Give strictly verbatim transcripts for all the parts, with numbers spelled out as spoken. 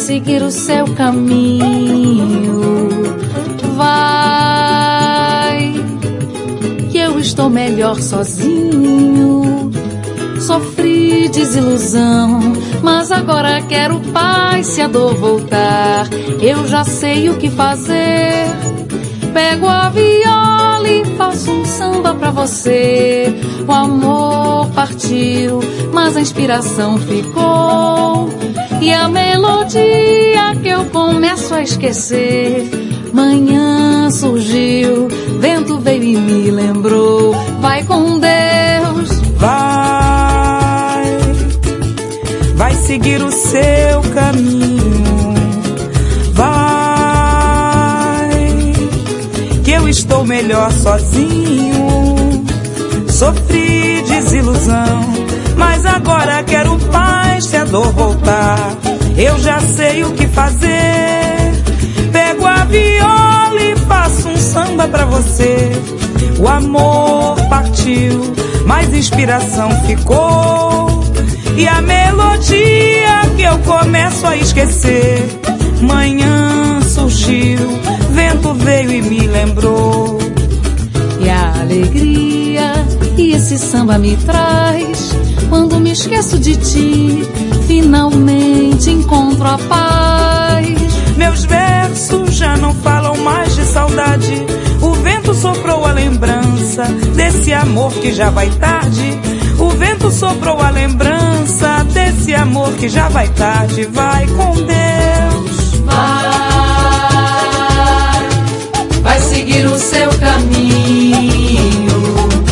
seguir o seu caminho. Vai, que eu estou melhor sozinho. Sofri desilusão, mas agora quero paz. Se a dor voltar, eu já sei o que fazer. Pego a viola e faço um samba pra você. O amor partiu, mas a inspiração ficou. E a melodia que eu começo a esquecer. Manhã surgiu, vento veio e me lembrou. Vai com Deus. Vai, vai seguir o seu caminho. Vai, que eu estou melhor sozinho. Sofri desilusão, mas agora quero paz. Se a dor voltar, eu já sei o que fazer. Pego a viola e faço um samba pra você. O amor partiu, mas inspiração ficou. E a melodia que eu começo a esquecer. Manhã surgiu, vento veio e me lembrou. E a alegria que esse samba me traz, quando me esqueço de ti, finalmente encontro a paz. Meus versos já não falam mais de saudade. O vento soprou a lembrança desse amor que já vai tarde. O vento soprou a lembrança desse amor que já vai tarde. Vai com Deus. Vai, vai seguir o seu caminho.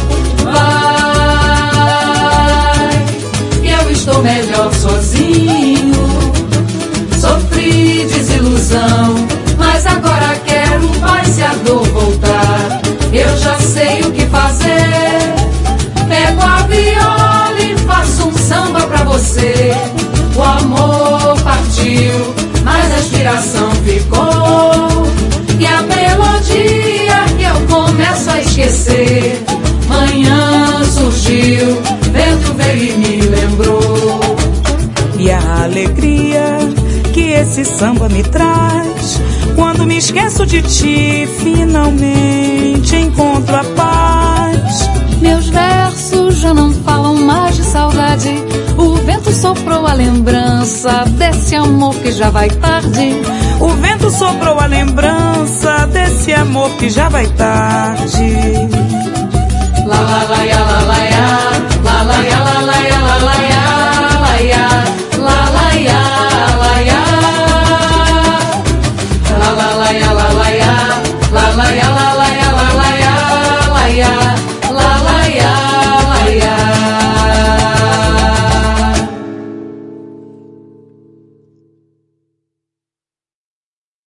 Vai, que eu estou melhor sozinho. Sofri desilusão, mas agora quero paz. Se a dor voltar, eu já sei o que fazer. Pego a viola e faço um samba pra você. O amor partiu, mas a inspiração ficou. E a melodia que eu começo a esquecer. Manhã surgiu, vento veio e me lembrou. E a alegria que esse samba me traz, quando me esqueço de ti, finalmente encontro a paz. Meus versos já não falam mais de saudade. O vento soprou a lembrança desse amor que já vai tarde. O vento soprou a lembrança desse amor que já vai tarde. La la la ya la la ya, la la ya la la